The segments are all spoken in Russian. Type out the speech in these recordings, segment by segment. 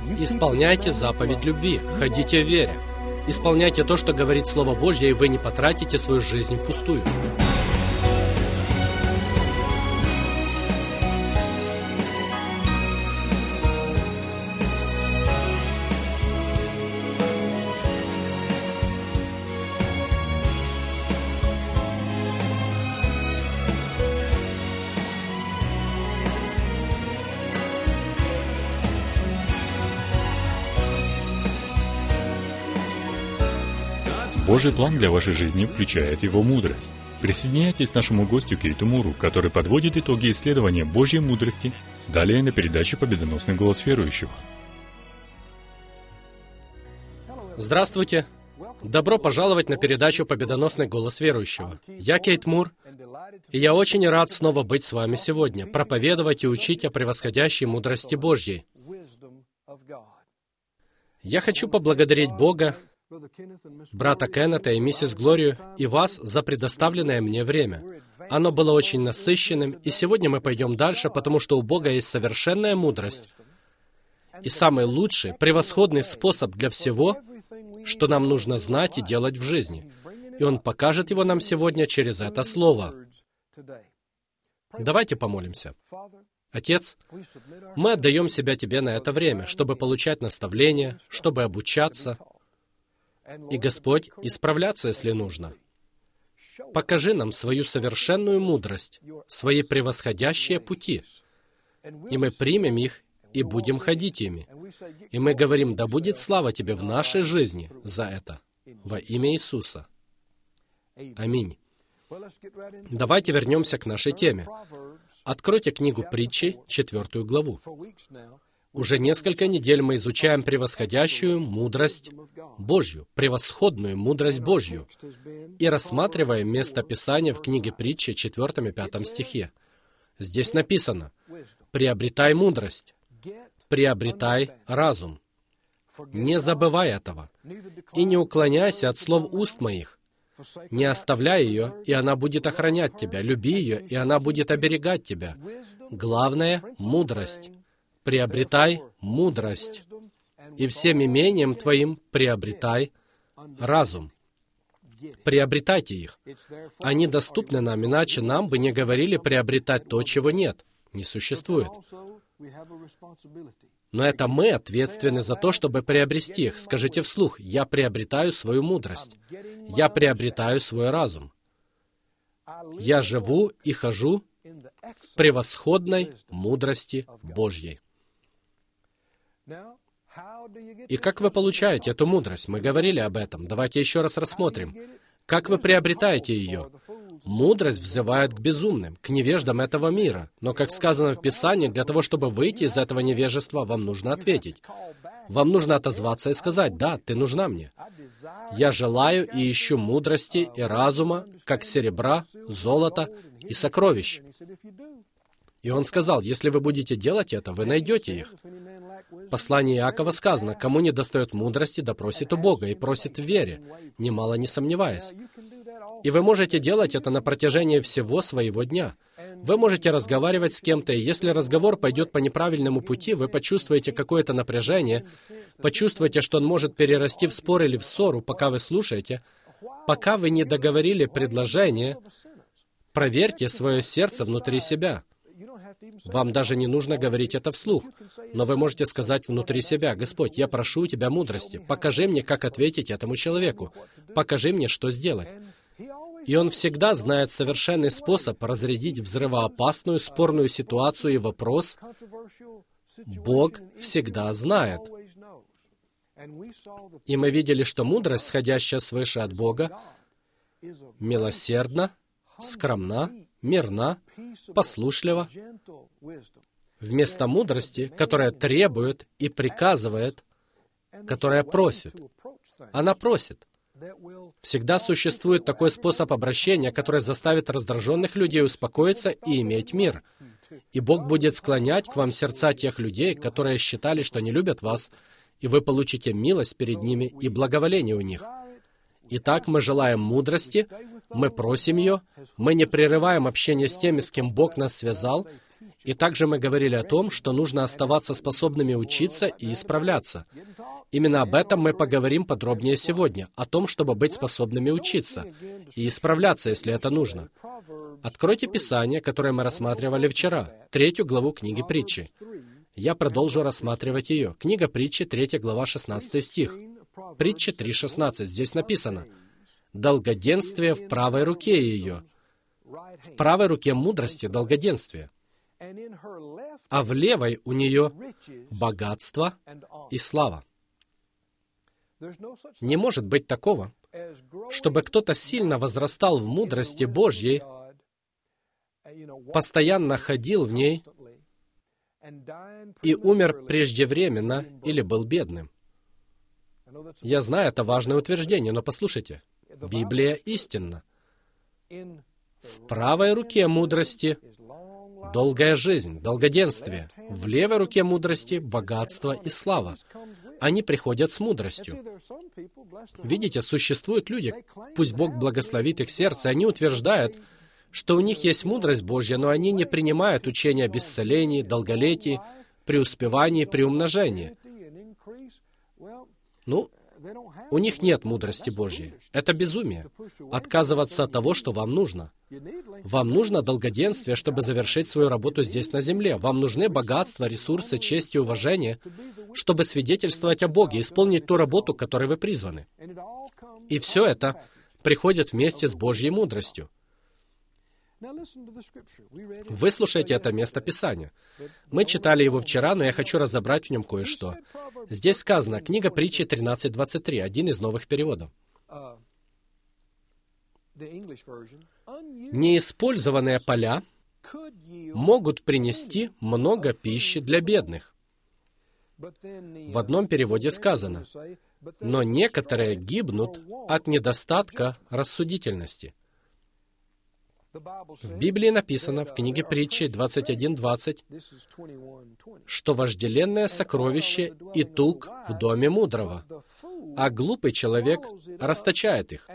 Исполняйте заповедь любви, ходите в вере. Исполняйте то, что говорит Слово Божье, и вы не потратите свою жизнь впустую. Божий план для вашей жизни включает Его мудрость. Присоединяйтесь к нашему гостю Кейту Муру, который подводит итоги исследования Божьей мудрости, далее на передаче «Победоносный голос верующего». Здравствуйте! Добро пожаловать на передачу «Победоносный голос верующего». Я Кейт Мур, и я очень рад снова быть с вами сегодня, проповедовать и учить о превосходящей мудрости Божьей. Я хочу поблагодарить Бога, брата Кеннета и миссис Глорию и вас за предоставленное мне время. Оно было очень насыщенным, и сегодня мы пойдем дальше, потому что у Бога есть совершенная мудрость и самый лучший, превосходный способ для всего, что нам нужно знать и делать в жизни. И Он покажет его нам сегодня через это слово. Давайте помолимся. Отец, мы отдаем себя Тебе на это время, чтобы получать наставления, чтобы обучаться, и, Господь, исправляться, если нужно. Покажи нам свою совершенную мудрость, свои превосходящие пути, и мы примем их и будем ходить ими. И мы говорим, да будет слава Тебе в нашей жизни за это, во имя Иисуса. Аминь. Давайте вернемся к нашей теме. Откройте книгу Притчи, 4 главу. Уже несколько недель мы изучаем превосходящую мудрость Божью, превосходную мудрость Божью, и рассматриваем место Писания в книге Притчи, 4 и 5 стихе. Здесь написано: «Приобретай мудрость, приобретай разум. Не забывай этого, и не уклоняйся от слов уст моих. Не оставляй ее, и она будет охранять тебя. Люби ее, и она будет оберегать тебя. Главное — мудрость. Приобретай мудрость, и всем имением твоим приобретай разум». Приобретайте их. Они доступны нам, иначе нам бы не говорили приобретать то, чего нет, не существует. Но это мы ответственны за то, чтобы приобрести их. Скажите вслух: «Я приобретаю свою мудрость. Я приобретаю свой разум. Я живу и хожу в превосходной мудрости Божьей». И как вы получаете эту мудрость? Мы говорили об этом. Давайте еще раз рассмотрим. Как вы приобретаете ее? Мудрость взывает к безумным, к невеждам этого мира. Но, как сказано в Писании, для того, чтобы выйти из этого невежества, вам нужно ответить. Вам нужно отозваться и сказать: «Да, ты нужна мне. Я желаю и ищу мудрости и разума, как серебра, золота и сокровищ». И он сказал: если вы будете делать это, вы найдете их. В послании Иакова сказано: «Кому не достает мудрости, да просит у Бога, и просит в вере, немало не сомневаясь». И вы можете делать это на протяжении всего своего дня. Вы можете разговаривать с кем-то, и если разговор пойдет по неправильному пути, вы почувствуете какое-то напряжение, почувствуете, что он может перерасти в спор или в ссору, пока вы слушаете, пока вы не договорили предложение, проверьте свое сердце внутри себя. Вам даже не нужно говорить это вслух, но вы можете сказать внутри себя: «Господь, я прошу у Тебя мудрости. Покажи мне, как ответить этому человеку. Покажи мне, что сделать». И Он всегда знает совершенный способ разрядить взрывоопасную, спорную ситуацию и вопрос. Бог всегда знает. И мы видели, что мудрость, сходящая свыше от Бога, милосердна, скромна, мирна, послушлива. Вместо мудрости, которая требует и приказывает, которая просит. Она просит. Всегда существует такой способ обращения, который заставит раздраженных людей успокоиться и иметь мир. И Бог будет склонять к вам сердца тех людей, которые считали, что не любят вас, и вы получите милость перед ними и благоволение у них. Итак, мы желаем мудрости, мы просим ее, мы не прерываем общение с теми, с кем Бог нас связал, И также мы говорили о том, что нужно оставаться способными учиться и исправляться. Именно об этом мы поговорим подробнее сегодня, о том, чтобы быть способными учиться и исправляться, если это нужно. Откройте Писание, которое мы рассматривали вчера, 3 главу книги Притчи. Я продолжу рассматривать ее. Книга Притчи, 3 глава, 16 стих. Притча 3:16. Здесь написано: «Долгоденствие в правой руке ее». В правой руке мудрости долгоденствие, а в левой у нее богатство и слава. Не может быть такого, чтобы кто-то сильно возрастал в мудрости Божьей, постоянно ходил в ней и умер преждевременно или был бедным. Я знаю, это важное утверждение, но послушайте, Библия истинна. В правой руке мудрости долгая жизнь, долгоденствие. В левой руке мудрости богатство и слава. Они приходят с мудростью. Видите, существуют люди, пусть Бог благословит их сердце, они утверждают, что у них есть мудрость Божья, но они не принимают учения об исцелении, долголетии, преуспевании, приумножении. У них нет мудрости Божьей. Это безумие. Отказываться от того, что вам нужно. Вам нужно долгоденствие, чтобы завершить свою работу здесь на земле. Вам нужны богатства, ресурсы, честь и уважение, чтобы свидетельствовать о Боге, исполнить ту работу, к которой вы призваны. И все это приходит вместе с Божьей мудростью. Выслушайте это место Писания. Мы читали его вчера, но я хочу разобрать в нем кое-что. Здесь сказано, книга Притчи 13:23, один из новых переводов. Неиспользованные поля могут принести много пищи для бедных. В одном переводе сказано, но некоторые гибнут от недостатка рассудительности. В Библии написано, в книге Притчи 21:20, что вожделенное сокровище и тук в доме мудрого, а глупый человек расточает их.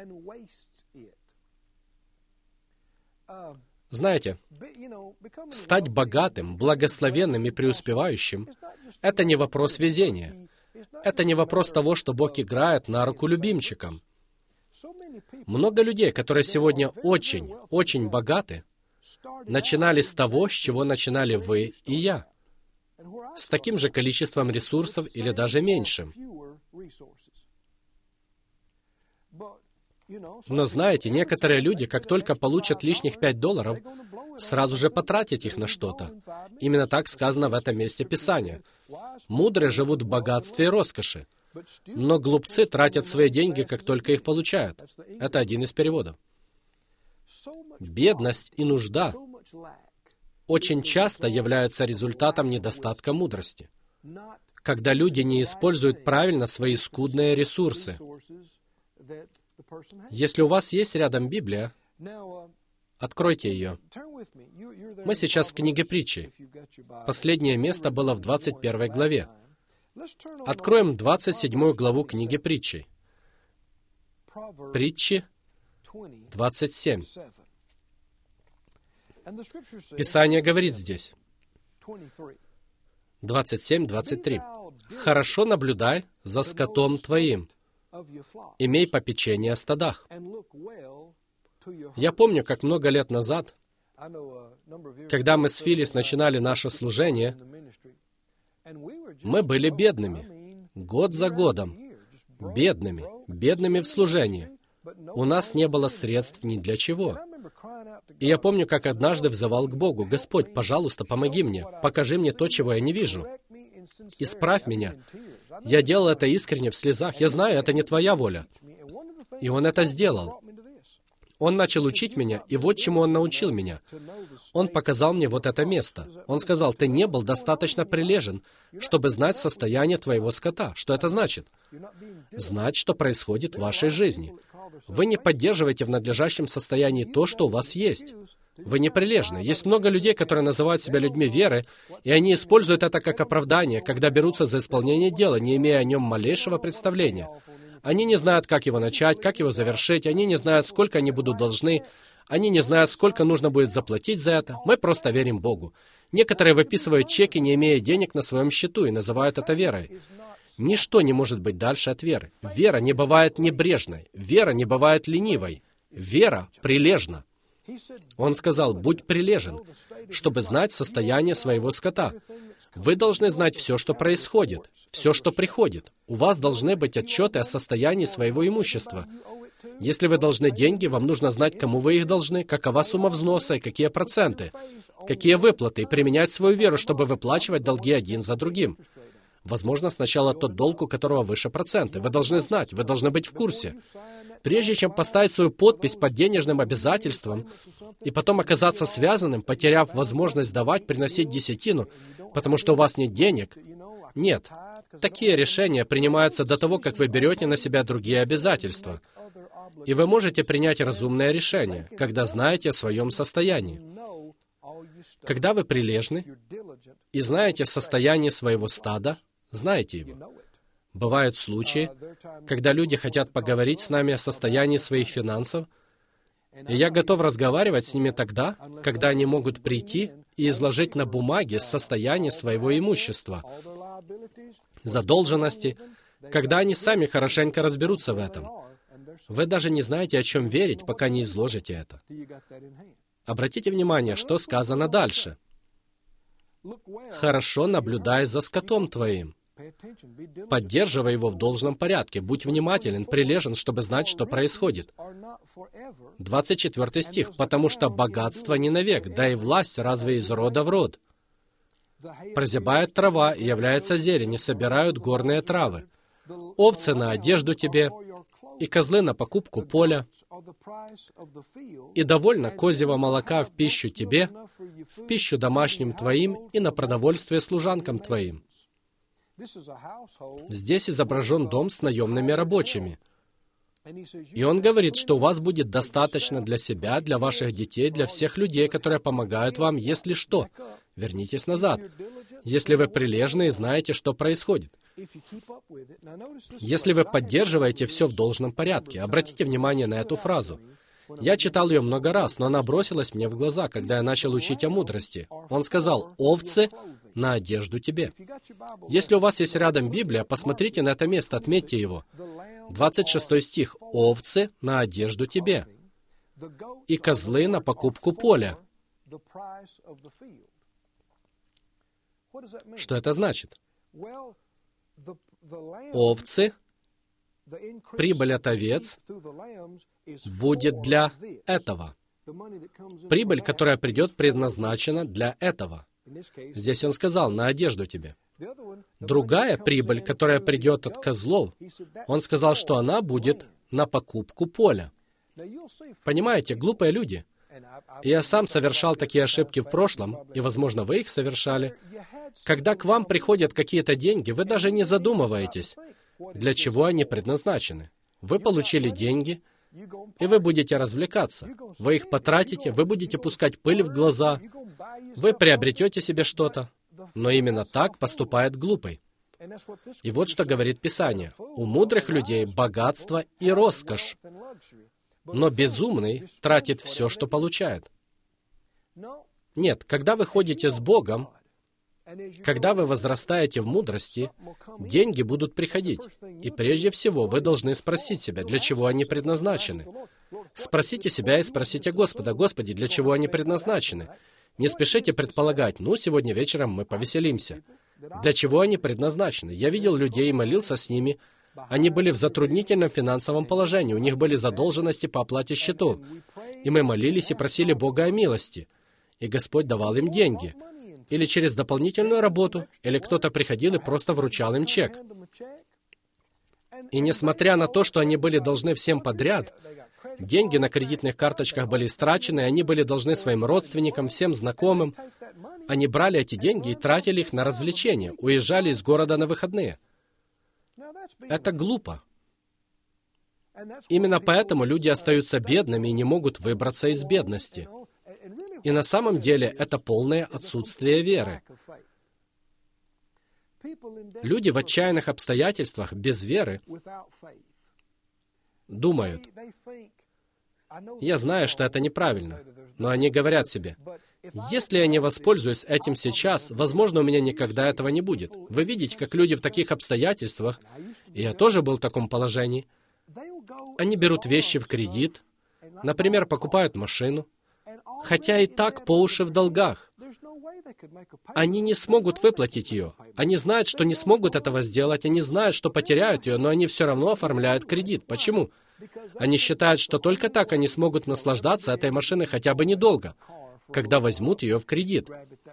Знаете, стать богатым, благословенным и преуспевающим — это не вопрос везения. Это не вопрос того, что Бог играет на руку любимчикам. Много людей, которые сегодня очень, очень богаты, начинали с того, с чего начинали вы и я. С таким же количеством ресурсов или даже меньшим. Но знаете, некоторые люди, как только получат лишних $5, сразу же потратят их на что-то. Именно так сказано в этом месте Писания. Мудрые живут в богатстве и роскоши, но глупцы тратят свои деньги, как только их получают. Это один из переводов. Бедность и нужда очень часто являются результатом недостатка мудрости, когда люди не используют правильно свои скудные ресурсы. Если у вас есть рядом Библия, откройте ее. Мы сейчас в книге Притчи. Последнее место было в 21 главе. Откроем 27 главу книги Притчи. Притчи 27. Писание говорит здесь, 27:23. «Хорошо наблюдай за скотом твоим, имей попечение о стадах». Я помню, как много лет назад, когда мы с Филлис начинали наше служение, мы были бедными, год за годом, бедными в служении. У нас не было средств ни для чего. И я помню, как однажды взывал к Богу: «Господь, пожалуйста, помоги мне, покажи мне то, чего я не вижу. Исправь меня». Я делал это искренне, в слезах. Я знаю, это не Твоя воля. И Он это сделал. Он начал учить меня, и вот чему Он научил меня. Он показал мне вот это место. Он сказал: «Ты не был достаточно прилежен, чтобы знать состояние твоего скота». Что это значит? Знать, что происходит в вашей жизни. Вы не поддерживаете в надлежащем состоянии то, что у вас есть. Вы неприлежны. Есть много людей, которые называют себя людьми веры, и они используют это как оправдание, когда берутся за исполнение дела, не имея о нем малейшего представления. Они не знают, как его начать, как его завершить, они не знают, сколько они будут должны, они не знают, сколько нужно будет заплатить за это. Мы просто верим Богу. Некоторые выписывают чеки, не имея денег на своем счету, и называют это верой. Ничто не может быть дальше от веры. Вера не бывает небрежной. Вера не бывает ленивой. Вера прилежна. Он сказал: «Будь прилежен, чтобы знать состояние своего скота». Вы должны знать все, что происходит, все, что приходит. У вас должны быть отчеты о состоянии своего имущества. Если вы должны деньги, вам нужно знать, кому вы их должны, какова сумма взноса и какие проценты, какие выплаты, и применять свою веру, чтобы выплачивать долги один за другим. Возможно, сначала тот долг, у которого выше проценты. Вы должны знать, вы должны быть в курсе. Прежде чем поставить свою подпись под денежным обязательством и потом оказаться связанным, потеряв возможность давать, приносить десятину, потому что у вас нет денег. Нет. Такие решения принимаются до того, как вы берете на себя другие обязательства. И вы можете принять разумное решение, когда знаете о своем состоянии. Когда вы прилежны и знаете состояние своего стада, знаете его. Бывают случаи, когда люди хотят поговорить с нами о состоянии своих финансов, и я готов разговаривать с ними тогда, когда они могут прийти и изложить на бумаге состояние своего имущества, задолженности, когда они сами хорошенько разберутся в этом. Вы даже не знаете, о чем верить, пока не изложите это. Обратите внимание, что сказано дальше. «Хорошо наблюдай за скотом твоим». Поддерживай его в должном порядке. Будь внимателен, прилежен, чтобы знать, что происходит. 24 стих. «Потому что богатство не навек, да и власть разве из рода в род. Прозябает трава, и является зелень, и собирают горные травы. Овцы на одежду тебе, и козлы на покупку поля, и довольно козьего молока в пищу тебе, в пищу домашним твоим и на продовольствие служанкам твоим». Здесь изображен дом с наемными рабочими. И он говорит, что у вас будет достаточно для себя, для ваших детей, для всех людей, которые помогают вам, если что. Вернитесь назад. Если вы прилежны и знаете, что происходит. Если вы поддерживаете все в должном порядке. Обратите внимание на эту фразу. Я читал ее много раз, но она бросилась мне в глаза, когда я начал учить о мудрости. Он сказал: «Овцы на одежду тебе». Если у вас есть рядом Библия, посмотрите на это место, отметьте его. 26 стих. «Овцы на одежду тебе, и козлы на покупку поля». Что это значит? Овцы, прибыль от овец будет для этого. Прибыль, которая придет, предназначена для этого. Здесь он сказал: «На одежду тебе». Другая прибыль, которая придет от козлов, он сказал, что она будет на покупку поля. Понимаете, глупые люди. Я сам совершал такие ошибки в прошлом, и, возможно, вы их совершали. Когда к вам приходят какие-то деньги, вы даже не задумываетесь, для чего они предназначены. Вы получили деньги, и вы будете развлекаться. Вы их потратите, вы будете пускать пыль в глаза, вы приобретете себе что-то. Но именно так поступает глупый. И вот что говорит Писание. У мудрых людей богатство и роскошь, но безумный тратит все, что получает. Нет, когда вы ходите с Богом, когда вы возрастаете в мудрости, деньги будут приходить. И прежде всего вы должны спросить себя, для чего они предназначены. Спросите себя и спросите Господа: «Господи, для чего они предназначены?» Не спешите предполагать: сегодня вечером мы повеселимся. Для чего они предназначены? Я видел людей и молился с ними. Они были в затруднительном финансовом положении, у них были задолженности по оплате счетов. И мы молились и просили Бога о милости. И Господь давал им деньги. Или через дополнительную работу, или кто-то приходил и просто вручал им чек. И несмотря на то, что они были должны всем подряд, деньги на кредитных карточках были истрачены, они были должны своим родственникам, всем знакомым. Они брали эти деньги и тратили их на развлечения, уезжали из города на выходные. Это глупо. Именно поэтому люди остаются бедными и не могут выбраться из бедности. И на самом деле это полное отсутствие веры. Люди в отчаянных обстоятельствах без веры думают: Я знаю, что это неправильно, но они говорят себе: если я не воспользуюсь этим сейчас, возможно, у меня никогда этого не будет. Вы видите, как люди в таких обстоятельствах, и я тоже был в таком положении, они берут вещи в кредит, например, покупают машину, хотя и так по уши в долгах. Они не смогут выплатить ее. Они знают, что не смогут этого сделать, они знают, что потеряют ее, но они все равно оформляют кредит. Почему? Они считают, что только так они смогут наслаждаться этой машиной хотя бы недолго, когда возьмут ее в кредит.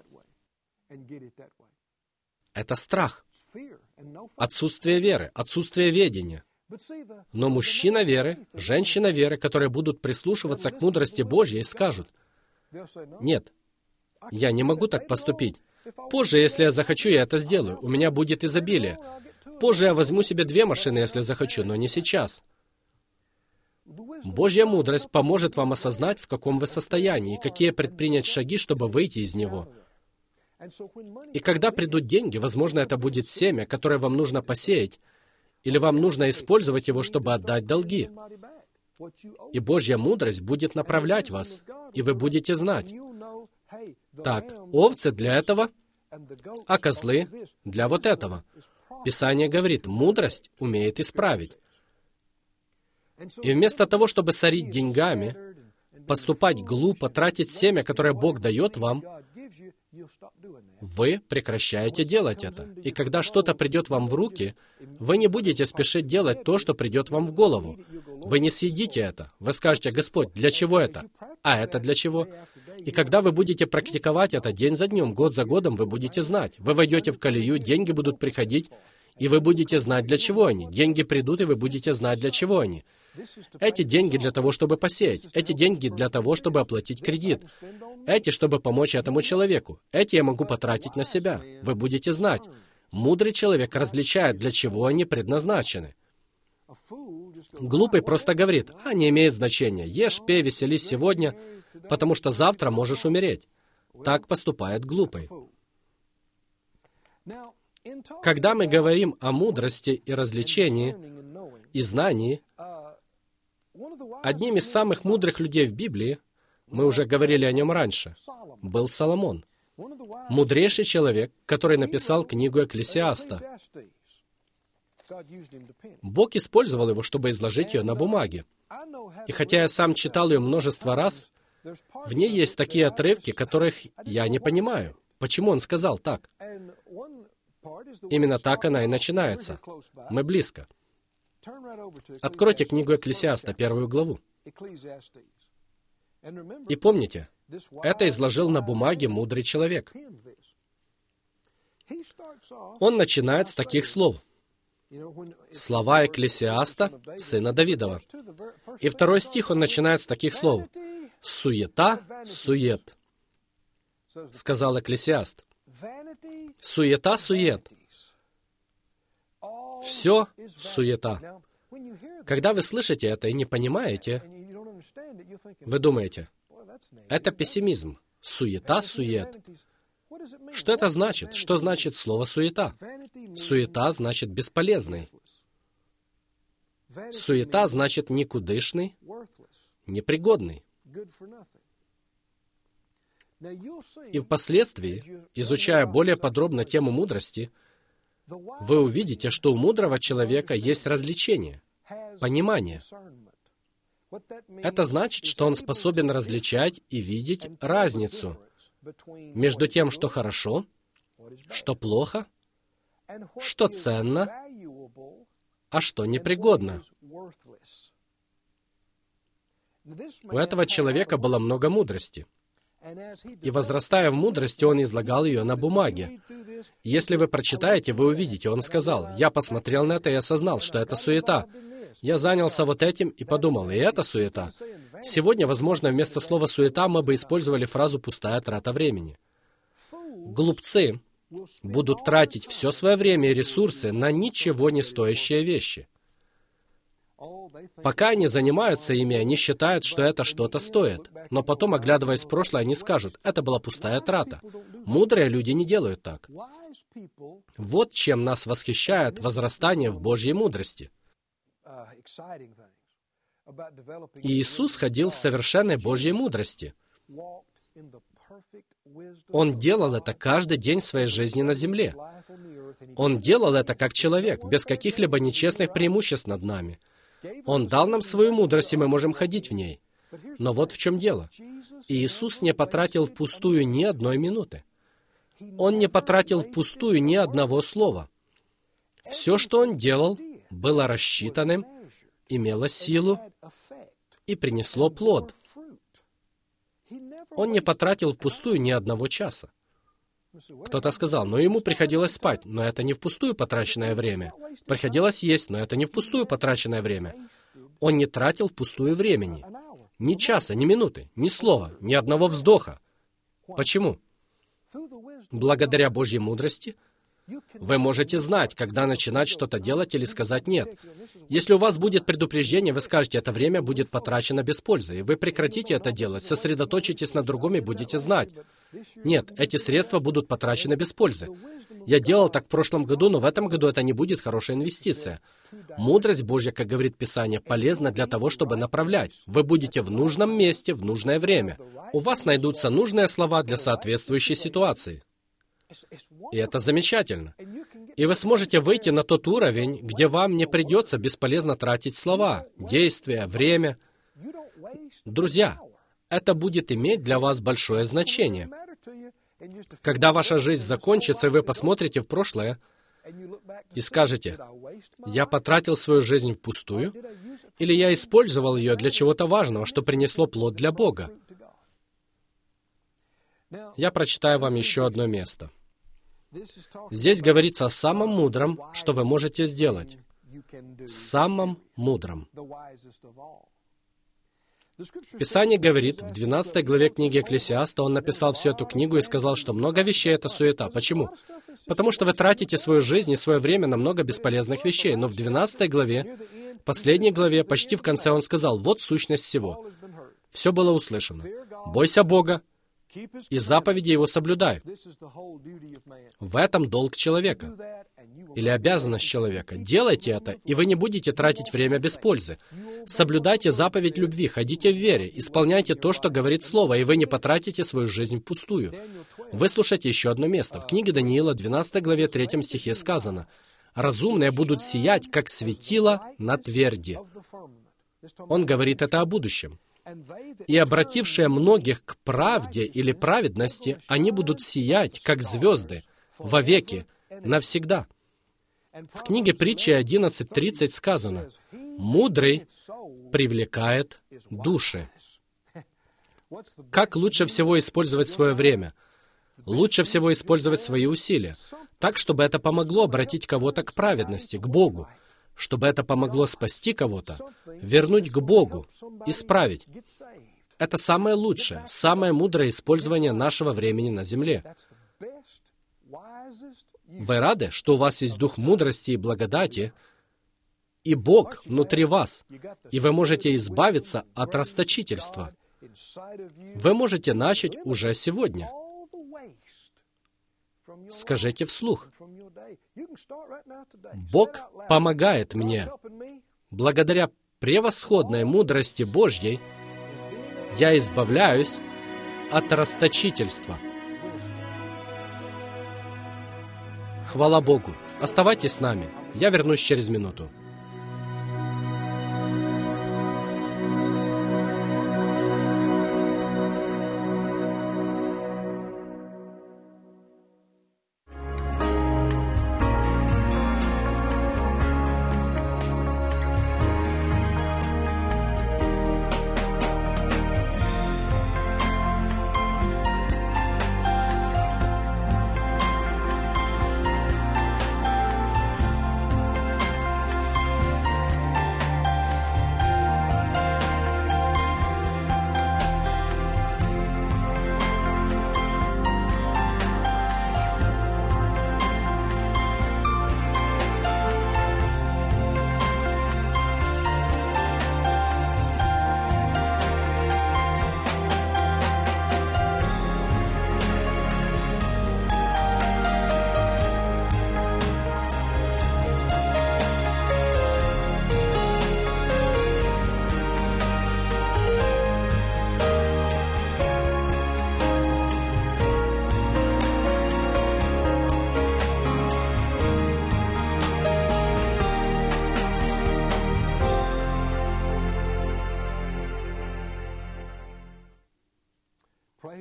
Это страх, отсутствие веры, отсутствие ведения. Но мужчина веры, женщина веры, которые будут прислушиваться к мудрости Божьей, скажут: «Нет, я не могу так поступить. Позже, если я захочу, я это сделаю. У меня будет изобилие. Позже я возьму себе 2 машины, если захочу, но не сейчас». Божья мудрость поможет вам осознать, в каком вы состоянии, и какие предпринять шаги, чтобы выйти из него. И когда придут деньги, возможно, это будет семя, которое вам нужно посеять, или вам нужно использовать его, чтобы отдать долги. И Божья мудрость будет направлять вас, и вы будете знать: так, овцы для этого, а козлы для вот этого. Писание говорит, мудрость умеет исправить. И вместо того, чтобы сорить деньгами, поступать глупо, тратить семя, которое Бог дает вам, вы прекращаете делать это. И когда что-то придет вам в руки, вы не будете спешить делать то, что придет вам в голову. Вы не съедите это. Вы скажете: «Господь, для чего это? А это для чего?» И когда вы будете практиковать это день за днем, год за годом, вы будете знать. Вы войдете в колею, деньги будут приходить, и вы будете знать, для чего они. Деньги придут, и вы будете знать, для чего они. Эти деньги для того, чтобы посеять. Эти деньги для того, чтобы оплатить кредит. Эти, чтобы помочь этому человеку. Эти я могу потратить на себя. Вы будете знать. Мудрый человек различает, для чего они предназначены. Глупый просто говорит: не имеет значения. Ешь, пей, веселись сегодня, потому что завтра можешь умереть. Так поступает глупый. Когда мы говорим о мудрости и развлечении, и знании, одним из самых мудрых людей в Библии, мы уже говорили о нем раньше, был Соломон. Мудрейший человек, который написал книгу Экклесиаста. Бог использовал его, чтобы изложить ее на бумаге. И хотя я сам читал ее множество раз, в ней есть такие отрывки, которых я не понимаю. Почему он сказал так? Именно так она и начинается. Мы близко. Откройте книгу Экклесиаста, 1 главу. И помните, это изложил на бумаге мудрый человек. Он начинает с таких слов. Слова Экклесиаста, сына Давидова. И 2 стих он начинает с таких слов. «Суета, сует», сказал Экклесиаст. Суета, сует. Все суета. Когда вы слышите это и не понимаете, вы думаете: это пессимизм. Суета, сует. Что это значит? Что значит слово «суета»? Суета значит «бесполезный». Суета значит «никудышный», «непригодный». И впоследствии, изучая более подробно тему мудрости, вы увидите, что у мудрого человека есть развлечение, понимание. Это значит, что он способен различать и видеть разницу между тем, что хорошо, что плохо, что ценно, а что непригодно. У этого человека было много мудрости. И, возрастая в мудрости, он излагал ее на бумаге. Если вы прочитаете, вы увидите, он сказал: «Я посмотрел на это и осознал, что это суета. Я занялся вот этим и подумал, и это суета». Сегодня, возможно, вместо слова «суета» мы бы использовали фразу «пустая трата времени». Глупцы будут тратить все свое время и ресурсы на ничего не стоящие вещи. Пока они занимаются ими, они считают, что это что-то стоит. Но потом, оглядываясь в прошлое, они скажут: это была пустая трата. Мудрые люди не делают так. Вот чем нас восхищает возрастание в Божьей мудрости. И Иисус ходил в совершенной Божьей мудрости. Он делал это каждый день своей жизни на земле. Он делал это как человек, без каких-либо нечестных преимуществ над нами. Он дал нам свою мудрость, и мы можем ходить в ней. Но вот в чем дело. Иисус не потратил впустую ни одной минуты. Он не потратил впустую ни одного слова. Все, что Он делал, было рассчитанным, имело силу и принесло плод. Он не потратил впустую ни одного часа. Кто-то сказал, ему приходилось спать, но это не впустую потраченное время. Приходилось есть, но это не впустую потраченное время. Он не тратил впустую времени. Ни часа, ни минуты, ни слова, ни одного вздоха. Почему? Благодаря Божьей мудрости вы можете знать, когда начинать что-то делать или сказать «нет». Если у вас будет предупреждение, вы скажете, это время будет потрачено без пользы, и вы прекратите это делать, сосредоточитесь на другом и будете знать. Нет, эти средства будут потрачены без пользы. Я делал так в прошлом году, но в этом году это не будет хорошая инвестиция. Мудрость Божья, как говорит Писание, полезна для того, чтобы направлять. Вы будете в нужном месте в нужное время. У вас найдутся нужные слова для соответствующей ситуации. И это замечательно. И вы сможете выйти на тот уровень, где вам не придется бесполезно тратить слова, действия, время. Друзья, это будет иметь для вас большое значение. Когда ваша жизнь закончится, и вы посмотрите в прошлое и скажете, «Я потратил свою жизнь впустую, или я использовал ее для чего-то важного, что принесло плод для Бога». Я прочитаю вам еще одно место. Здесь говорится о самом мудром, что вы можете сделать. Самом мудром. Писание говорит, в 12 главе книги Экклесиаста он написал всю эту книгу и сказал, что много вещей — это суета. Почему? Потому что вы тратите свою жизнь и свое время на много бесполезных вещей. Но в 12 главе, последней главе, почти в конце он сказал, вот сущность всего. Все было услышано. Бойся Бога и заповеди Его соблюдай. В этом долг человека. Или обязанность человека. Делайте это, и вы не будете тратить время без пользы. Соблюдайте заповедь любви, ходите в вере, исполняйте то, что говорит Слово, и вы не потратите свою жизнь впустую. Выслушайте еще одно место. В книге Даниила, 12 главе, 3 стихе сказано, «Разумные будут сиять, как светило на тверди». Он говорит это о будущем. «И обратившие многих к правде или праведности, они будут сиять, как звезды, вовеки, навсегда». В книге Притчи 11:30 сказано, «Мудрый привлекает души». Как лучше всего использовать свое время? Лучше всего использовать свои усилия, так, чтобы это помогло обратить кого-то к праведности, к Богу, чтобы это помогло спасти кого-то, вернуть к Богу, исправить. Это самое лучшее, самое мудрое использование нашего времени на земле. Вы рады, что у вас есть дух мудрости и благодати, и Бог внутри вас, и вы можете избавиться от расточительства. Вы можете начать уже сегодня. Скажите вслух, «Бог помогает мне. Благодаря превосходной мудрости Божьей я избавляюсь от расточительства». Хвала Богу. Оставайтесь с нами. Я вернусь через минуту.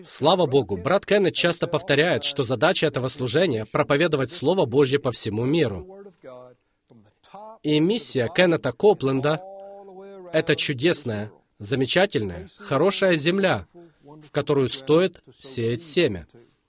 Слава Богу, брат Кеннет часто повторяет, что задача этого служения — проповедовать Слово Божье по всему миру. И миссия Кеннета Копленда — это чудесная, замечательная, хорошая земля, в которую стоит сеять семя.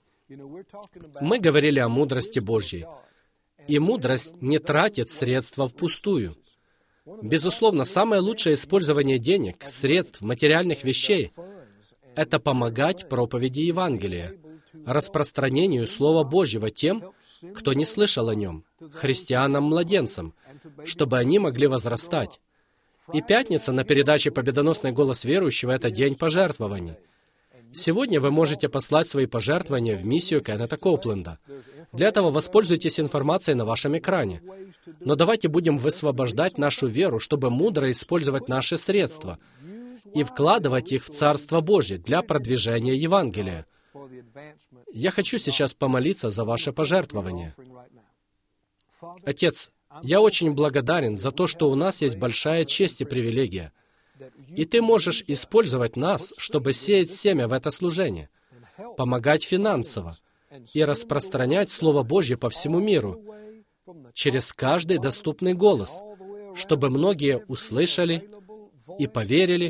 Мы говорили о мудрости Божьей. И мудрость не тратит средства впустую. Безусловно, самое лучшее использование денег, средств, материальных вещей — это помогать проповеди Евангелия, распространению Слова Божьего тем, кто не слышал о нем, христианам-младенцам, чтобы они могли возрастать. И пятница на передаче «Победоносный голос верующего» — это день пожертвований. Сегодня вы можете послать свои пожертвования в миссию Кеннета Копленда. Для этого воспользуйтесь информацией на вашем экране. Но давайте будем высвобождать нашу веру, чтобы мудро использовать наши средства и вкладывать их в Царство Божье для продвижения Евангелия. Я хочу сейчас помолиться за ваше пожертвование. Отец, я очень благодарен за то, что у нас есть большая честь и привилегия. И Ты можешь использовать нас, чтобы сеять семя в это служение, помогать финансово и распространять Слово Божье по всему миру через каждый доступный голос, чтобы многие услышали и поверили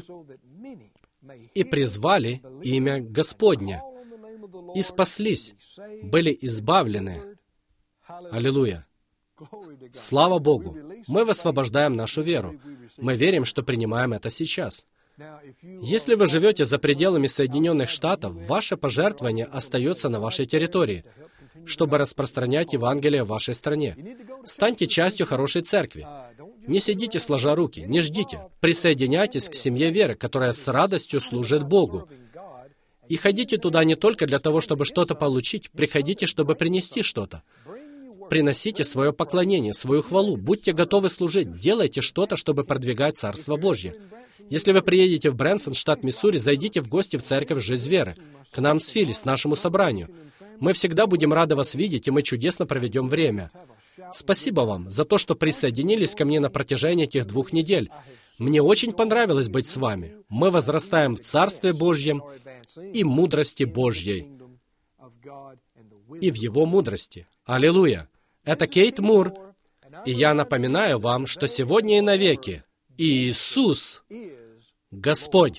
и призвали имя Господне, и спаслись, были избавлены. Аллилуйя! Слава Богу! Мы высвобождаем нашу веру. Мы верим, что принимаем это сейчас. Если вы живете за пределами Соединенных Штатов, ваше пожертвование остается на вашей территории, чтобы распространять Евангелие в вашей стране. Станьте частью хорошей церкви. Не сидите сложа руки, не ждите. Присоединяйтесь к семье веры, которая с радостью служит Богу. И ходите туда не только для того, чтобы что-то получить, приходите, чтобы принести что-то. Приносите свое поклонение, свою хвалу, будьте готовы служить, делайте что-то, чтобы продвигать Царство Божье. Если вы приедете в Брэнсон, штат Миссури, зайдите в гости в церковь «Жизнь веры», к нам с Филлис, нашему собранию. Мы всегда будем рады вас видеть, и мы чудесно проведем время. Спасибо вам за то, что присоединились ко мне на протяжении этих 2 недель. Мне очень понравилось быть с вами. Мы возрастаем в Царстве Божьем и мудрости Божьей. И в Его мудрости. Аллилуйя! Это Кейт Мур, и я напоминаю вам, что сегодня и навеки Иисус — Господь.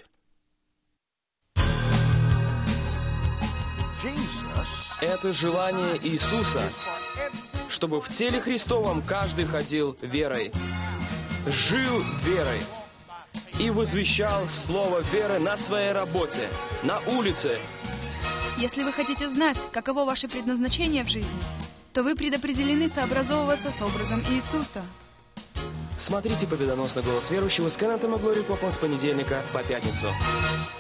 Это желание Иисуса, чтобы в теле Христовом каждый ходил верой, жил верой и возвещал слово веры на своей работе, на улице. Если вы хотите знать, каково ваше предназначение в жизни, то вы предопределены сообразовываться с образом Иисуса. Смотрите «Победоносный голос верующего» с Кеннетом и Глорией Копланд с понедельника по пятницу.